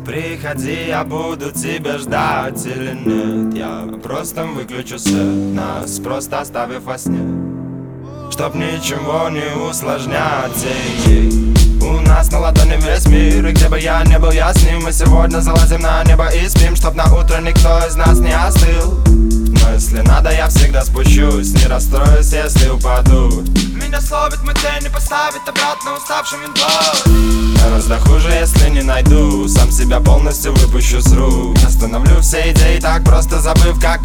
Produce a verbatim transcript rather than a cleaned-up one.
Приходи, я буду тебя ждать или нет. Я просто выключу свет, нас просто оставив во сне, чтоб ничего не усложнять. Эй, у нас на ладони весь мир, и где бы я ни был, я с ним. Мы сегодня залазим на небо и спим, чтоб на утро никто из нас не остыл. Но если надо, я всегда спущусь, не расстроюсь, если упаду. Меня словит мой день и поставит обратно уставшим винтом. Гораздо хуже, если не найду, сам себя полностью выпущу с рук. Остановлю все идеи, так просто забыв, как